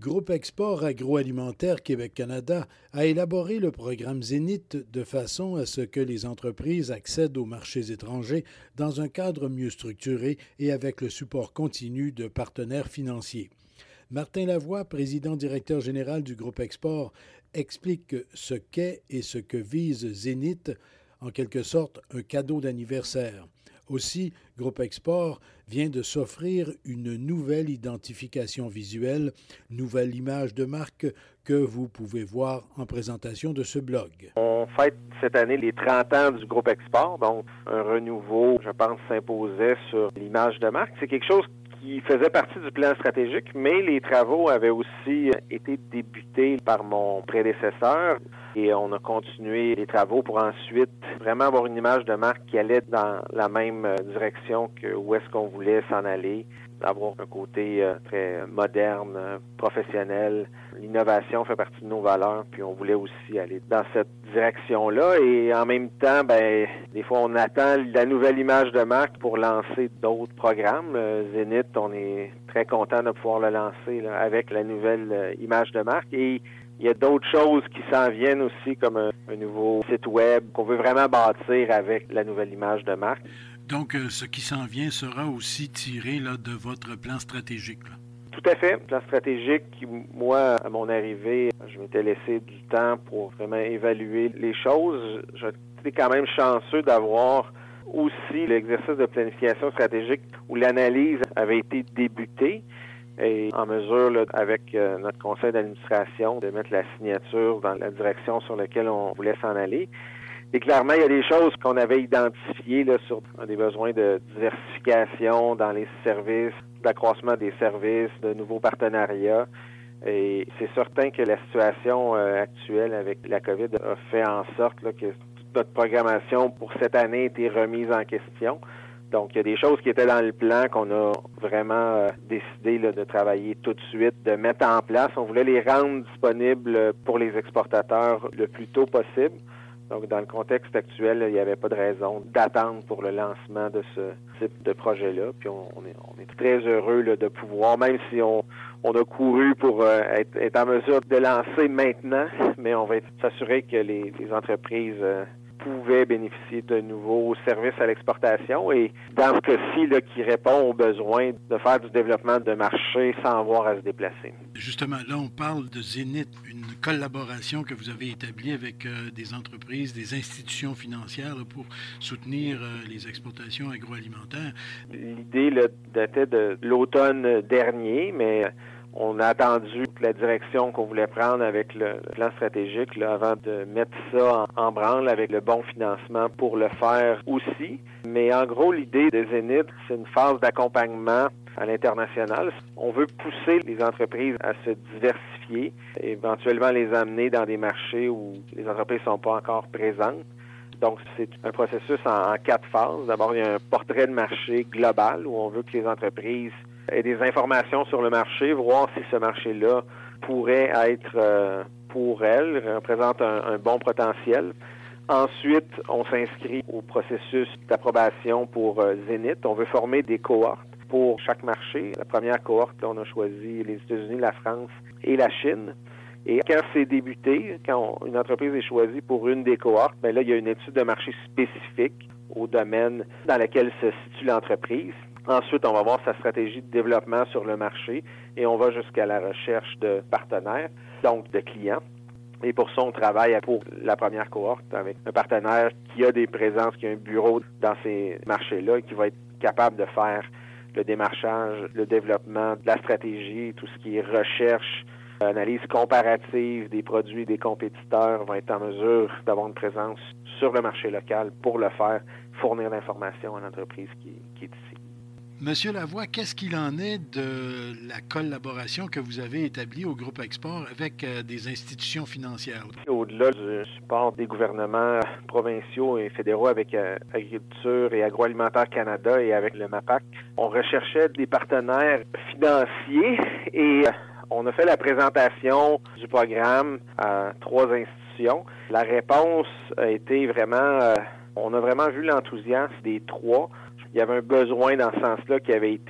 Groupe Export Agroalimentaire Québec-Canada a élaboré le programme Zénith de façon à ce que les entreprises accèdent aux marchés étrangers dans un cadre mieux structuré et avec le support continu de partenaires financiers. Martin Lavoie, président-directeur général du Groupe Export, explique ce qu'est et ce que vise Zénith, en quelque sorte un cadeau d'anniversaire. Aussi, Groupe Export vient de s'offrir une nouvelle identification visuelle, nouvelle image de marque que vous pouvez voir en présentation de ce blog. On fête cette année les 30 ans du Groupe Export, donc un renouveau, je pense, s'imposait sur l'image de marque. C'est quelque chose qui faisait partie du plan stratégique, mais les travaux avaient aussi été débutés par mon prédécesseur et on a continué les travaux pour ensuite vraiment avoir une image de marque qui allait dans la même direction que où est-ce qu'on voulait s'en aller, avoir un côté très moderne, professionnel. L'innovation fait partie de nos valeurs, puis on voulait aussi aller dans cette direction-là et en même temps, des fois on attend la nouvelle image de marque pour lancer d'autres programmes. Zénith, on est très content de pouvoir le lancer là, avec la nouvelle image de marque et il y a d'autres choses qui s'en viennent aussi, comme un nouveau site web qu'on veut vraiment bâtir avec la nouvelle image de marque. Donc, ce qui s'en vient sera aussi tiré là, de votre plan stratégique. Là. Tout à fait. Plan stratégique, moi, à mon arrivée, je m'étais laissé du temps pour vraiment évaluer les choses. J'étais quand même chanceux d'avoir aussi l'exercice de planification stratégique où l'analyse avait été débutée. Et en mesure, là, avec notre conseil d'administration, de mettre la signature dans la direction sur laquelle on voulait s'en aller. Et clairement, il y a des choses qu'on avait identifiées là, sur des besoins de diversification dans les services, d'accroissement des services, de nouveaux partenariats. Et c'est certain que la situation actuelle avec la COVID a fait en sorte là, que toute notre programmation pour cette année a été remise en question. Donc, il y a des choses qui étaient dans le plan qu'on a vraiment décidé là, de travailler tout de suite, de mettre en place. On voulait les rendre disponibles pour les exportateurs le plus tôt possible. Donc, dans le contexte actuel, il n'y avait pas de raison d'attendre pour le lancement de ce type de projet-là. Puis, on est très heureux là, de pouvoir, même si on a couru pour être en mesure de lancer maintenant, mais on va s'assurer que les entreprises pouvaient bénéficier de nouveaux services à l'exportation et dans ce cas-ci, là, qui répond aux besoins de faire du développement de marché sans avoir à se déplacer. Justement, là, on parle de Zénith, une collaboration que vous avez établie avec des entreprises, des institutions financières là, pour soutenir les exportations agroalimentaires. L'idée là, datait de l'automne dernier, mais on a attendu la direction qu'on voulait prendre avec le plan stratégique là, avant de mettre ça en branle avec le bon financement pour le faire aussi. Mais en gros, l'idée de Zénith, c'est une phase d'accompagnement à l'international. On veut pousser les entreprises à se diversifier, éventuellement les amener dans des marchés où les entreprises ne sont pas encore présentes. Donc, c'est un processus en 4 phases. D'abord, il y a un portrait de marché global où on veut que les entreprises aient des informations sur le marché, voir si ce marché-là pourrait être pour elles, représente un bon potentiel. Ensuite, on s'inscrit au processus d'approbation pour Zénith. On veut former des cohortes pour chaque marché. La première cohorte, on a choisi les États-Unis, la France et la Chine. Et quand c'est débuté, quand une entreprise est choisie pour une des cohortes, là, il y a une étude de marché spécifique au domaine dans lequel se situe l'entreprise. Ensuite, on va voir sa stratégie de développement sur le marché et on va jusqu'à la recherche de partenaires, donc de clients. Et pour ça, on travaille pour la première cohorte avec un partenaire qui a des présences, qui a un bureau dans ces marchés-là et qui va être capable de faire le démarchage, le développement de la stratégie, tout ce qui est recherche, analyse comparative des produits et des compétiteurs, va être en mesure d'avoir une présence sur le marché local pour le faire, fournir l'information à l'entreprise qui est ici. Monsieur Lavoie, qu'est-ce qu'il en est de la collaboration que vous avez établie au Groupe Export avec des institutions financières? Au-delà du support des gouvernements provinciaux et fédéraux avec Agriculture et Agroalimentaire Canada et avec le MAPAC, on recherchait des partenaires financiers et on a fait la présentation du programme à 3 institutions. La réponse a été vraiment, on a vraiment vu l'enthousiasme des 3. Il y avait un besoin dans ce sens-là qui avait été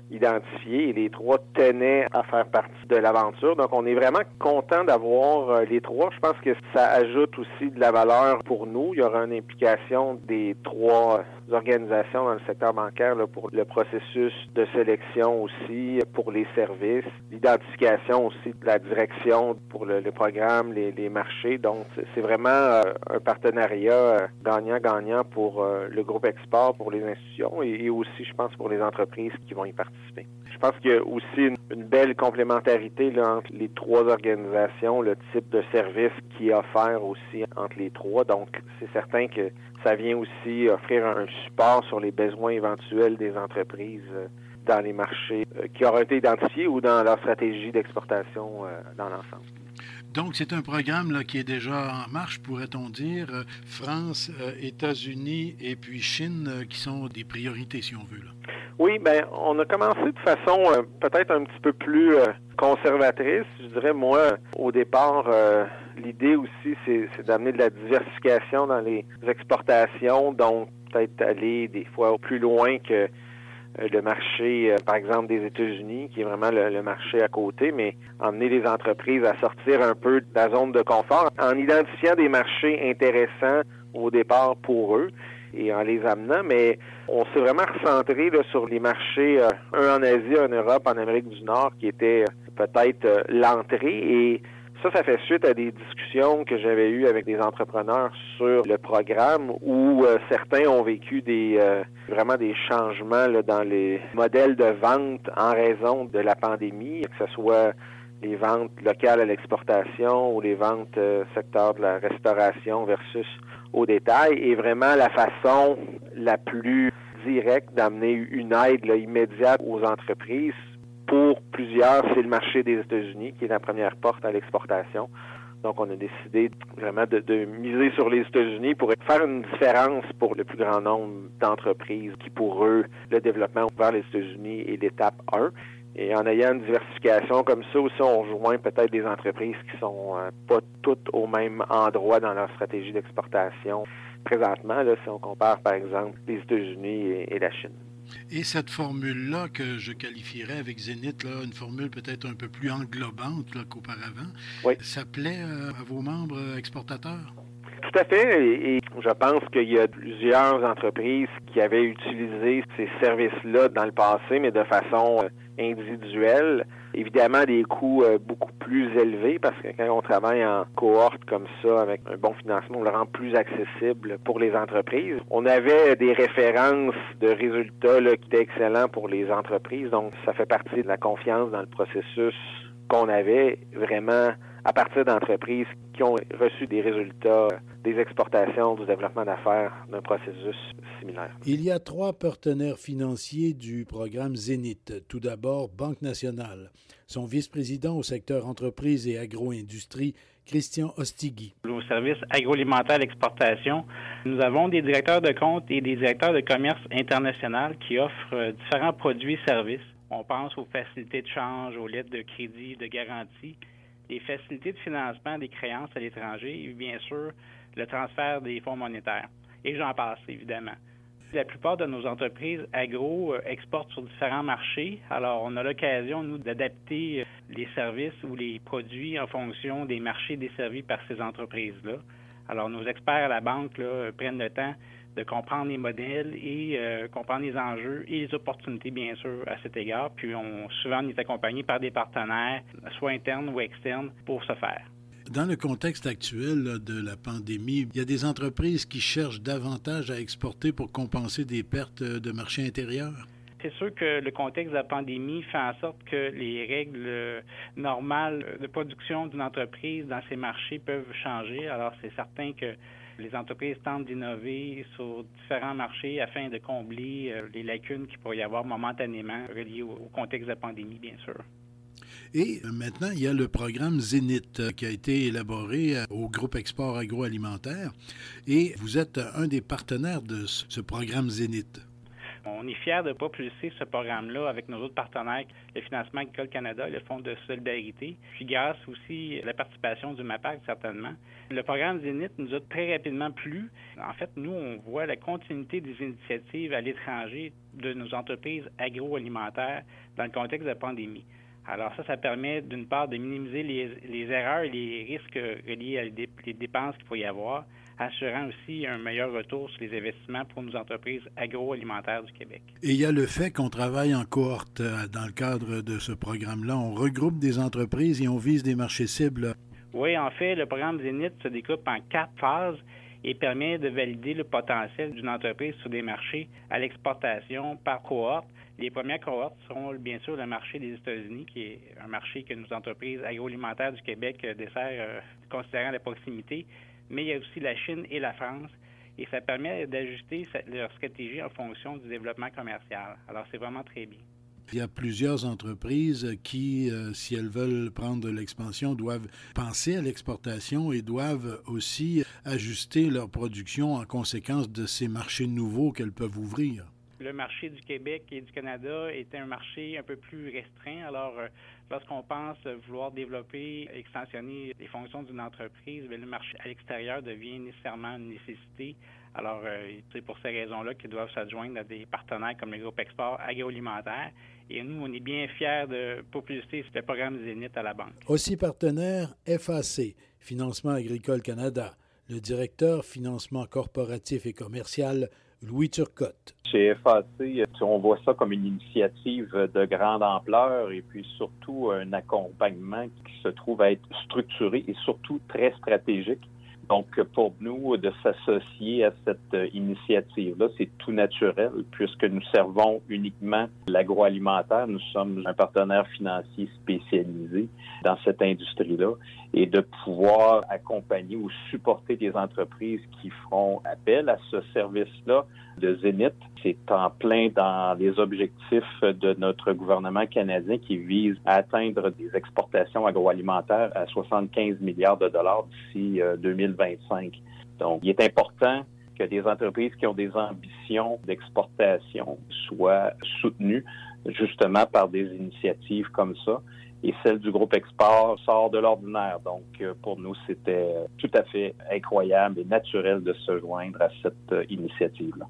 identifiés et les 3 tenaient à faire partie de l'aventure. Donc, on est vraiment content d'avoir les 3. Je pense que ça ajoute aussi de la valeur pour nous. Il y aura une implication des 3 organisations dans le secteur bancaire là, pour le processus de sélection aussi, pour les services, l'identification aussi de la direction pour le programme, les marchés. Donc, c'est vraiment un partenariat gagnant-gagnant pour le groupe Export, pour les institutions et aussi, je pense, pour les entreprises qui vont y participer. Je pense qu'il y a aussi une belle complémentarité là, entre les 3 organisations, le type de service qui est offert aussi entre les 3. Donc, c'est certain que ça vient aussi offrir un support sur les besoins éventuels des entreprises dans les marchés qui auraient été identifiés ou dans leur stratégie d'exportation dans l'ensemble. Donc, c'est un programme là, qui est déjà en marche, pourrait-on dire. France, États-Unis et puis Chine qui sont des priorités, si on veut. Là. Oui, bien, on a commencé de façon peut-être un petit peu plus conservatrice. Je dirais, moi, au départ, l'idée aussi, c'est d'amener de la diversification dans les exportations, donc peut-être aller des fois plus loin que le marché, par exemple, des États-Unis, qui est vraiment le marché à côté, mais emmener les entreprises à sortir un peu de la zone de confort en identifiant des marchés intéressants au départ pour eux et en les amenant, mais on s'est vraiment recentré là, sur les marchés, un en Asie, un en Europe, en Amérique du Nord, qui était peut-être l'entrée et ça fait suite à des discussions que j'avais eues avec des entrepreneurs sur le programme où certains ont vécu vraiment des changements là, dans les modèles de vente en raison de la pandémie, que ce soit les ventes locales à l'exportation ou les ventes secteur de la restauration versus au détail. Et vraiment la façon la plus directe d'amener une aide là, immédiate aux entreprises. Pour plusieurs, c'est le marché des États-Unis qui est la première porte à l'exportation. Donc, on a décidé vraiment de miser sur les États-Unis pour faire une différence pour le plus grand nombre d'entreprises qui, pour eux, le développement vers les États-Unis est l'étape 1. Et en ayant une diversification comme ça aussi, on rejoint peut-être des entreprises qui sont pas toutes au même endroit dans leur stratégie d'exportation. Présentement, là, si on compare, par exemple, les États-Unis et la Chine. Et cette formule-là que je qualifierais avec Zénith, là, une formule peut-être un peu plus englobante là, qu'auparavant, oui. Ça plaît à vos membres exportateurs? Tout à fait. Et je pense qu'il y a plusieurs entreprises qui avaient utilisé ces services-là dans le passé, mais de façon individuelle. Évidemment, des coûts beaucoup plus élevés parce que quand on travaille en cohorte comme ça, avec un bon financement, on le rend plus accessible pour les entreprises. On avait des références de résultats là, qui étaient excellents pour les entreprises. Donc, ça fait partie de la confiance dans le processus qu'on avait vraiment à partir d'entreprises qui ont reçu des résultats des exportations, du développement d'affaires d'un processus similaire. Il y a 3 partenaires financiers du programme Zénith. Tout d'abord, Banque nationale. Son vice-président au secteur entreprise et agro-industrie, Christian Ostigui. Au service agroalimentaire d'exportation, nous avons des directeurs de compte et des directeurs de commerce international qui offrent différents produits et services. On pense aux facilités de change, aux lettres de crédit, de garantie, les facilités de financement des créances à l'étranger et bien sûr le transfert des fonds monétaires. Et j'en passe, évidemment. La plupart de nos entreprises agro exportent sur différents marchés. Alors, on a l'occasion, nous, d'adapter les services ou les produits en fonction des marchés desservis par ces entreprises-là. Alors, nos experts à la banque là, prennent le temps de comprendre les modèles et comprendre les enjeux et les opportunités, bien sûr, à cet égard. Puis, souvent, on est accompagné par des partenaires, soit internes ou externes, pour ce faire. Dans le contexte actuel là, de la pandémie, il y a des entreprises qui cherchent davantage à exporter pour compenser des pertes de marché intérieur? C'est sûr que le contexte de la pandémie fait en sorte que les règles normales de production d'une entreprise dans ces marchés peuvent changer. Alors, c'est certain que les entreprises tentent d'innover sur différents marchés afin de combler les lacunes qu'il pourrait y avoir momentanément reliées au contexte de la pandémie, bien sûr. Et maintenant, il y a le programme Zénith qui a été élaboré au groupe Export agroalimentaire et vous êtes un des partenaires de ce programme Zénith. On est fiers de propulser ce programme-là avec nos autres partenaires, le Financement Agricole Canada, le Fonds de solidarité, puis grâce aussi à la participation du MAPAC, certainement. Le programme Zénith nous a très rapidement plu. En fait, nous, on voit la continuité des initiatives à l'étranger de nos entreprises agroalimentaires dans le contexte de la pandémie. Alors ça permet d'une part de minimiser les erreurs et les risques reliés à les dépenses qu'il peut y avoir, assurant aussi un meilleur retour sur les investissements pour nos entreprises agroalimentaires du Québec. Et il y a le fait qu'on travaille en cohorte dans le cadre de ce programme-là. On regroupe des entreprises et on vise des marchés cibles. Oui, en fait, le programme Zénith se découpe en 4 phases et permet de valider le potentiel d'une entreprise sur des marchés à l'exportation par cohorte. Les premières cohortes seront bien sûr le marché des États-Unis, qui est un marché que nos entreprises agroalimentaires du Québec desserrent considérant la proximité, mais il y a aussi la Chine et la France, et ça permet d'ajuster leur stratégie en fonction du développement commercial. Alors, c'est vraiment très bien. Il y a plusieurs entreprises qui, si elles veulent prendre de l'expansion, doivent penser à l'exportation et doivent aussi ajuster leur production en conséquence de ces marchés nouveaux qu'elles peuvent ouvrir. Le marché du Québec et du Canada est un marché un peu plus restreint. Alors, lorsqu'on pense vouloir développer, extensionner les fonctions d'une entreprise, le marché à l'extérieur devient nécessairement une nécessité. Alors, c'est pour ces raisons-là qu'ils doivent s'adjoindre à des partenaires comme le groupe Export agroalimentaire. Et nous, on est bien fiers de propulser ce programme Zénith à la banque. Aussi partenaire, FAC, Financement Agricole Canada, le directeur financement corporatif et commercial, Louis Turcotte. Chez FAC, on voit ça comme une initiative de grande ampleur et puis surtout un accompagnement qui se trouve à être structuré et surtout très stratégique. Donc, pour nous, de s'associer à cette initiative-là, c'est tout naturel puisque nous servons uniquement l'agroalimentaire. Nous sommes un partenaire financier spécialisé dans cette industrie-là et de pouvoir accompagner ou supporter des entreprises qui feront appel à ce service-là de Zénith. C'est en plein dans les objectifs de notre gouvernement canadien qui vise à atteindre des exportations agroalimentaires à 75 milliards de dollars d'ici 2025. Donc, il est important que des entreprises qui ont des ambitions d'exportation soient soutenues justement par des initiatives comme ça. Et celle du groupe Export sort de l'ordinaire. Donc, pour nous, c'était tout à fait incroyable et naturel de se joindre à cette initiative-là.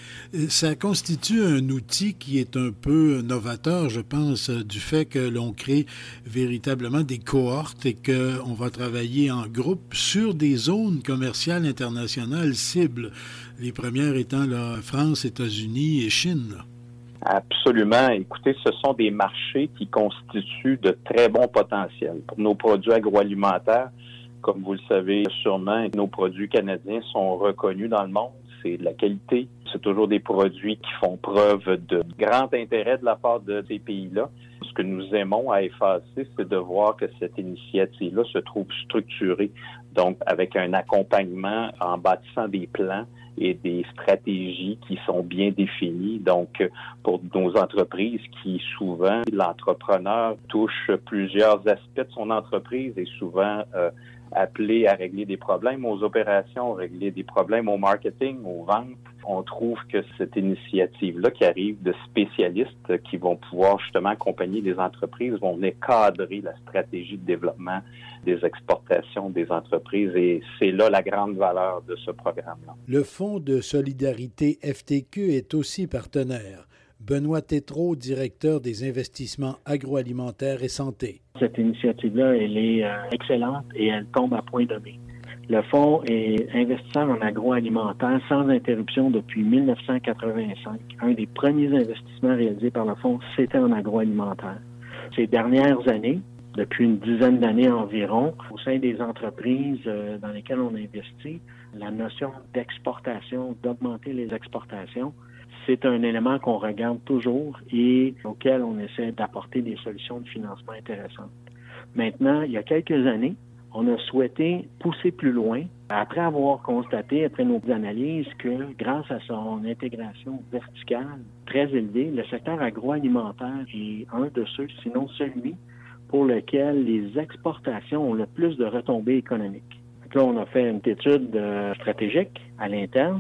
Ça constitue un outil qui est un peu novateur, je pense, du fait que l'on crée véritablement des cohortes et qu'on va travailler en groupe sur des zones commerciales internationales cibles. Les premières étant la France, États-Unis et Chine. Absolument. Écoutez, ce sont des marchés qui constituent de très bons potentiels. Pour nos produits agroalimentaires, comme vous le savez sûrement, nos produits canadiens sont reconnus dans le monde. C'est de la qualité. C'est toujours des produits qui font preuve de grand intérêt de la part de ces pays-là. Ce que nous aimons à FAC, c'est de voir que cette initiative-là se trouve structurée, donc avec un accompagnement en bâtissant des plans et des stratégies qui sont bien définies. Donc, pour nos entreprises qui, souvent, l'entrepreneur touche plusieurs aspects de son entreprise et souvent appelé à régler des problèmes aux opérations, régler des problèmes au marketing, aux ventes. On trouve que cette initiative-là qui arrive de spécialistes qui vont pouvoir justement accompagner les entreprises, vont venir cadrer la stratégie de développement des exportations des entreprises et c'est là la grande valeur de ce programme-là. Le Fonds de solidarité FTQ est aussi partenaire. Benoît Tétrault, directeur des investissements agroalimentaires et santé. Cette initiative-là, elle est excellente et elle tombe à point nommé. Le fonds est investisseur en agroalimentaire sans interruption depuis 1985. Un des premiers investissements réalisés par le fonds, c'était en agroalimentaire. Ces dernières années, depuis une dizaine d'années environ, au sein des entreprises dans lesquelles on investit, la notion d'exportation, d'augmenter les exportations, c'est un élément qu'on regarde toujours et auquel on essaie d'apporter des solutions de financement intéressantes. Maintenant, il y a quelques années, on a souhaité pousser plus loin, après avoir constaté, après nos analyses, que grâce à son intégration verticale très élevée, le secteur agroalimentaire est un de ceux, sinon celui, pour lequel les exportations ont le plus de retombées économiques. Donc là, on a fait une étude stratégique à l'interne.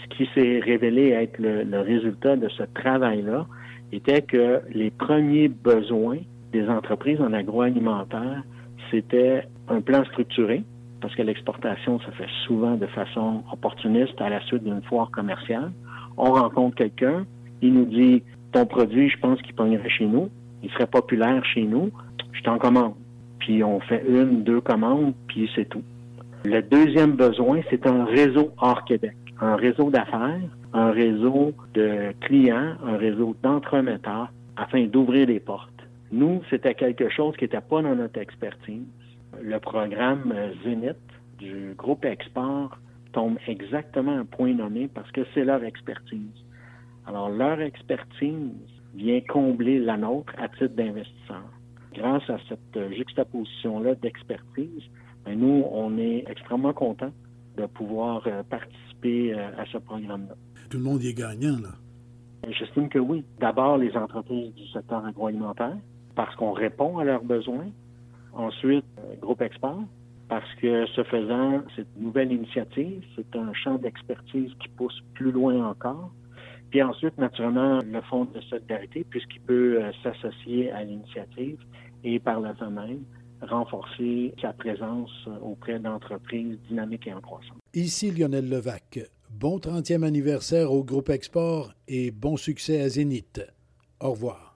Ce qui s'est révélé être le résultat de ce travail-là était que les premiers besoins des entreprises en agroalimentaire, c'était un plan structuré, parce que l'exportation se fait souvent de façon opportuniste à la suite d'une foire commerciale. On rencontre quelqu'un, il nous dit « Ton produit, je pense qu'il pognerait chez nous, il serait populaire chez nous, je t'en commande. » Puis on fait 1, 2 commandes, puis c'est tout. Le deuxième besoin, c'est un réseau hors Québec, un réseau d'affaires, un réseau de clients, un réseau d'entremetteurs, afin d'ouvrir les portes. Nous, c'était quelque chose qui n'était pas dans notre expertise. Le programme Zénith du groupe Export tombe exactement à un point nommé parce que c'est leur expertise. Alors, leur expertise vient combler la nôtre à titre d'investisseur. Grâce à cette juxtaposition-là d'expertise, nous, on est extrêmement contents de pouvoir participer à ce programme-là. Tout le monde y est gagnant, là. J'estime que oui. D'abord, les entreprises du secteur agroalimentaire, parce qu'on répond à leurs besoins. Ensuite, Groupe Export, parce que ce faisant, cette nouvelle initiative, c'est un champ d'expertise qui pousse plus loin encore. Puis ensuite, naturellement, le Fonds de solidarité, puisqu'il peut s'associer à l'initiative et par le fait même renforcer sa présence auprès d'entreprises dynamiques et en croissance. Ici Lionel Levac. Bon 30e anniversaire au Groupe Export et bon succès à Zénith. Au revoir.